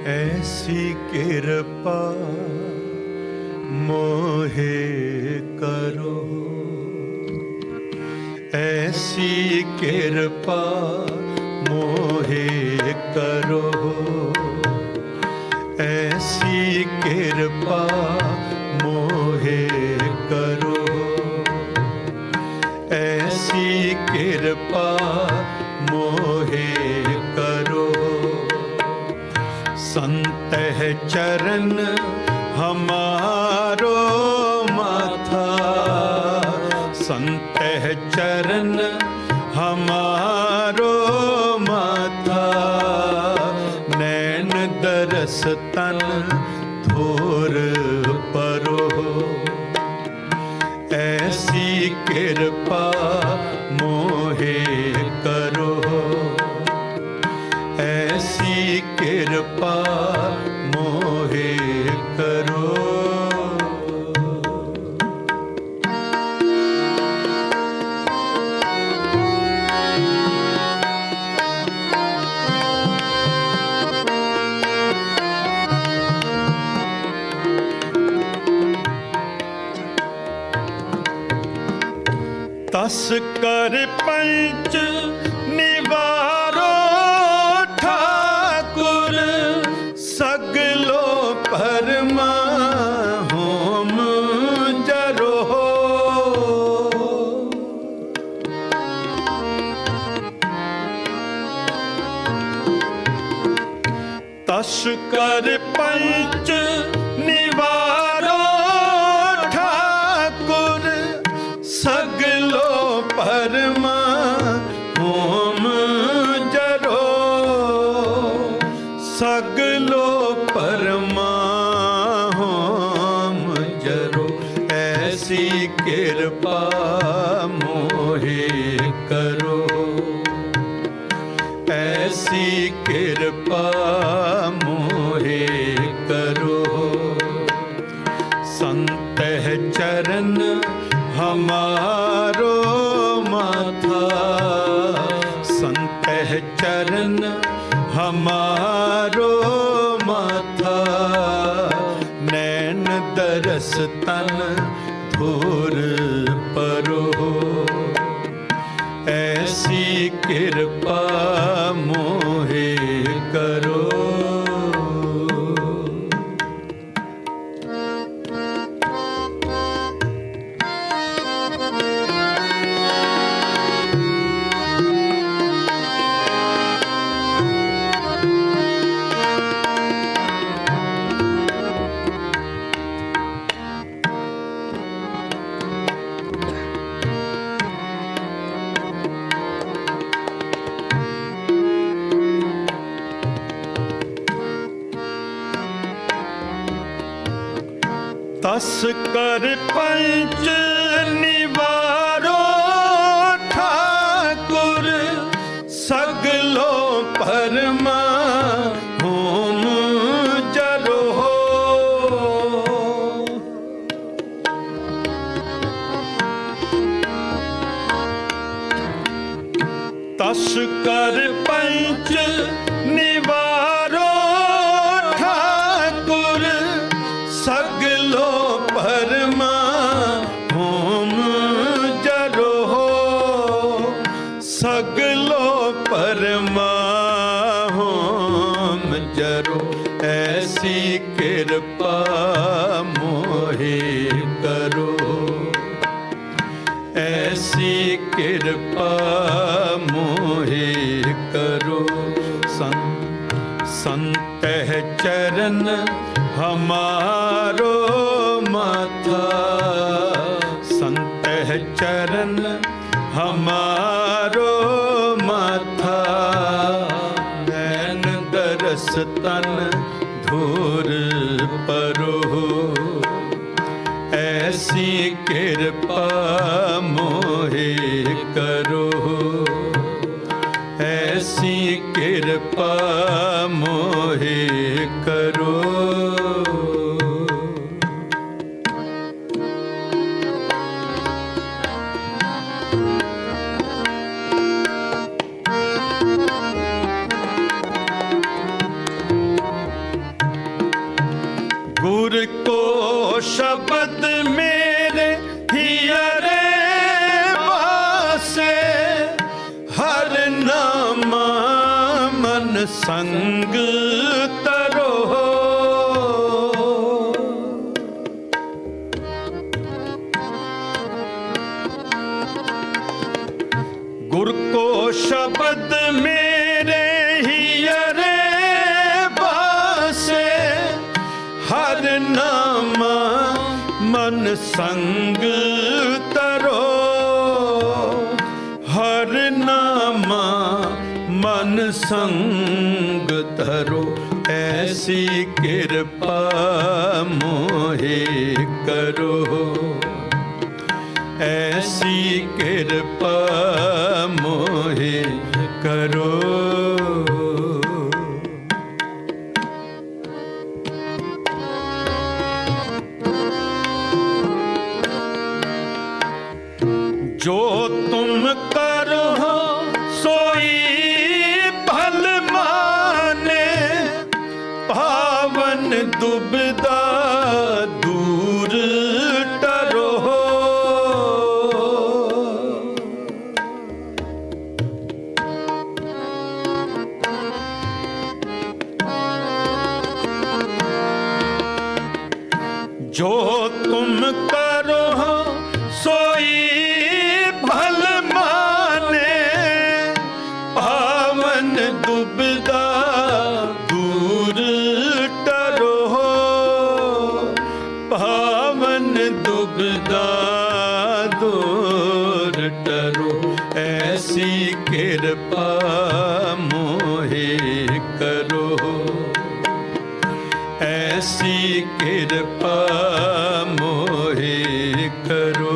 ऐसी कृपा मोहे करो, ऐसी कृपा मोहे करो, ऐसी कृपा मोहे करो, ऐसी कृपा मोहे करो। संतह चरण हमारो माथा, संतह चरण हमारो माथा, नैन दरस तन थोर परो, ऐसी कृपा मोहे करो, ऐसी कृपा मोहे करो। तस कर पंच निवारो ठाकुर, सगलो परमा होम जरो। तस कर पंच निवारो ठाकुर, सगलो परमा होम जरो, सगलो परमा होम जरो। ऐसी कृपा मोहे करो, ऐसी कृपा मोहे करो। संतह चरण हमारो माथा, संतह चरण हमारो माथा, नैन दरस तन थोर परो, ऐसी कृपा मोहे करो। तस कर पंच निवारो ठाकुर, सगलो परमा होम जरो। तस कर पंच निवारो ठाकुर, सगलो परमा होम जरो, सगलो परमा होम जरो। ऐसी कृपा मोहे करो, ऐसी कृपा मोहे करो। संतह चरण हमारो माथा, संतह चरण हमारो माथा, नैन दरस तन धूर परो, ऐसी कृपा मोहे करो, ऐसी कृपा मोहे करो। संग तरो। गुर को शब्द मेरे हियरे बासे, हर नामा मन संग तरो। हर नामा मन संग तरो। ऐसी कृपा मोहे करो। ऐसी कृपा मोहे करो। जो तुम करो सोई भल माने, पावन दुविधा दूर टरो। जो तुम करो सोई भल माने, पावन दुविधा दूर टरो। पावन दुविधा दूर टरो। ऐसी कृपा मोहे करो। ऐसी कृपा मोहे करो।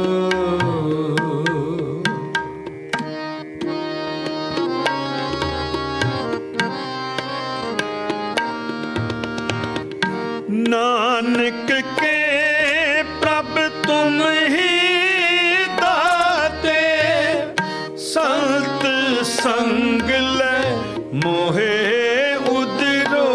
नानक के प्रभ तुम ही दाते, संत संग ले मोहे उदरो।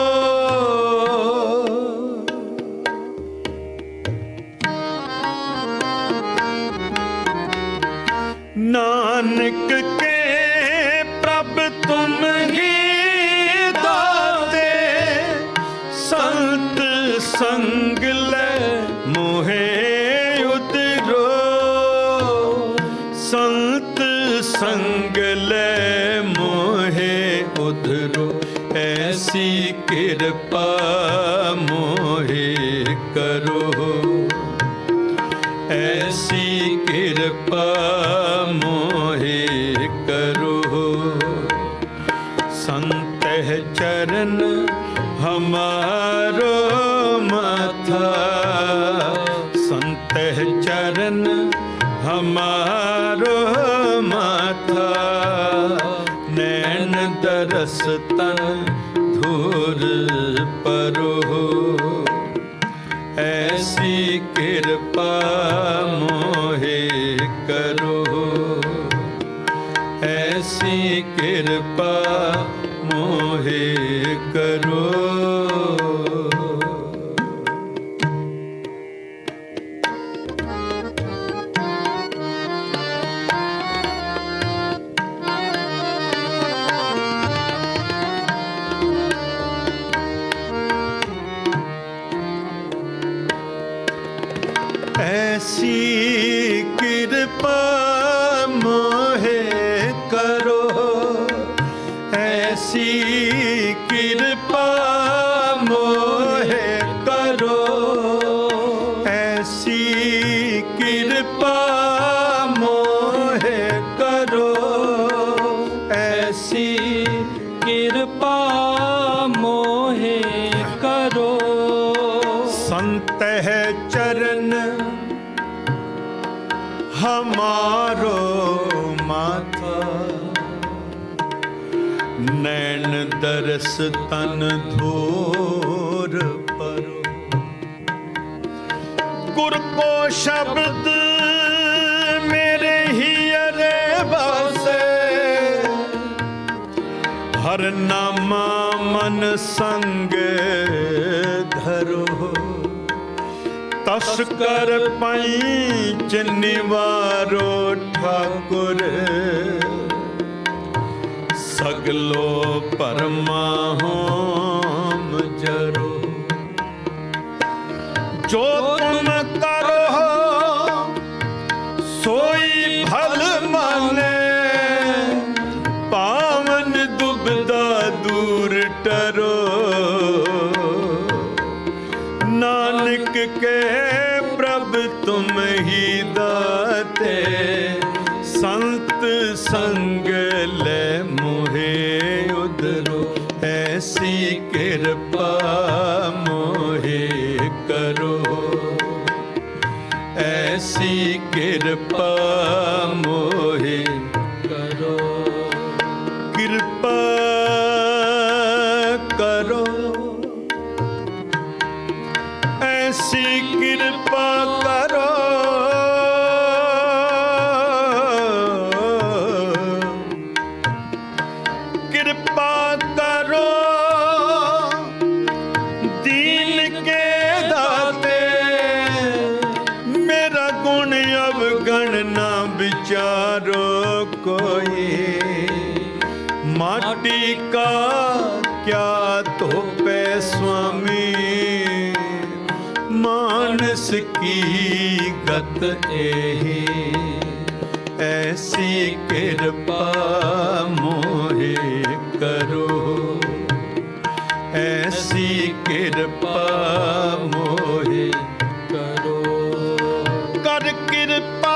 नानक के प्रभ तुम ही दाते, संत संग ले मोहे उतरो। संत संग ले मोहे उतरो। ऐसी कृपा मोहे करो। ऐसी कृपा मोहे करो। संत चरण हमारो माथा, संत चरण हमारो माथा। नैन दरस तन धूर परो। ऐसी कृपा मोहे करो। ऐसी कृपा मोहे करो। ऐसी कृपा मोहे करो। ऐसी कृपा मोहे करो। ऐसी कृपा मोहे करो। ऐसी कृपा मोहे करो। संत है चरण हमारो माथा। नैन दरस तन धूर परो। गुर को शब्द मेरे हियरे बासे, हर नामा मन संग धरो। तस कर पैंच निवारो ठाकुर, सगलो परमा होम जरो। जो तुम करो सोई भल माने, पावन दुबदा दूर टरो। नानक के प्रभु तुम ही दाते, संत संग ले मोहे उधरो। ऐसी कृपा मोहे करो, ऐसी कृपा मोहे करो। कृपा करो, ऐसी कृपा करो। कृपा करो दीन के दाते, मेरा गुण अवगण ना विचारो कोई। माटी का क्या तोपे स्वामी, मानस की गत एही। ऐसी कृपा मोहे करो, ऐसी कृपा मोहे करो। कर कृपा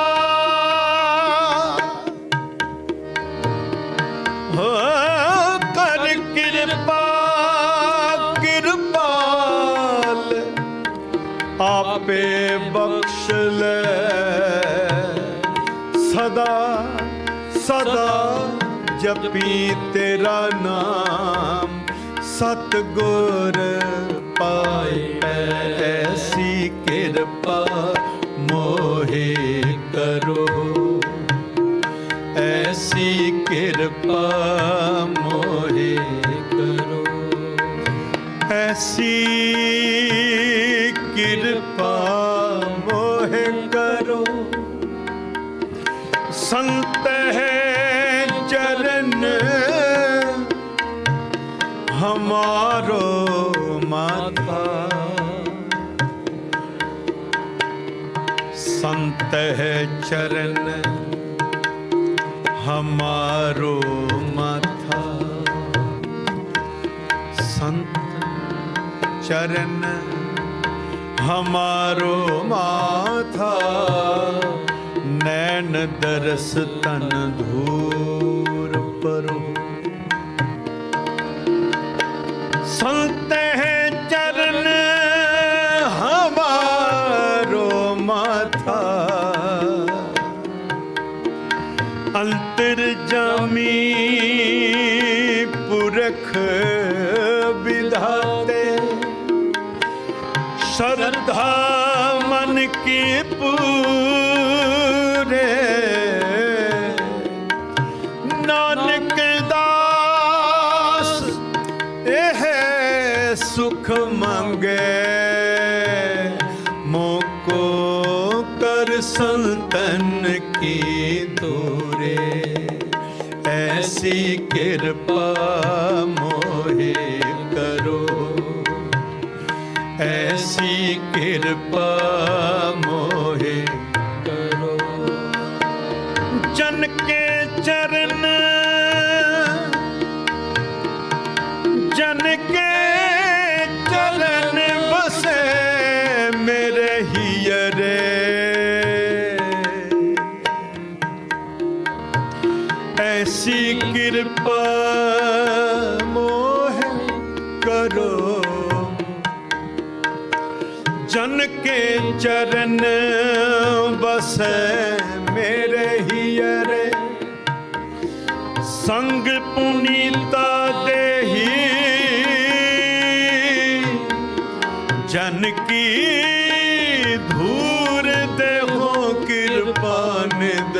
हो, कर कृपा कृपाल, आपे बख्श ले सदा सदा। जपी तेरा नाम सतगुर पाए। ऐसी कृपा मोहे करो, ऐसी कृपा मोहे करो। ऐसी कृपा मोहे करो। संत है चरण हमारो माथा, संत है चरण हमारो माथा। संत चरण हमारो माथा, नैन दरस तन धूर परो। संत है चरण हमारो माथा, अंतर्जामी पुरख विधाते। श्रद्धा मन की पूरे, नानक दास एह सुख मांगे। मोको कर संतन की दूरे, ऐसी कृपा मोहे करो, ऐसी कृपा मोहे करो। जन के चरण, जन के चरण बसे मेरे हियरे। ऐसी कृपा मोहे करो, जन के चरण बसे मेरे हियरे। संग पुनीता देही जन की धूर देहो कृपा निद।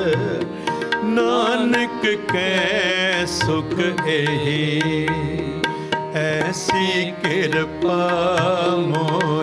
नानक के सुख एही, ऐसी कृपा मोह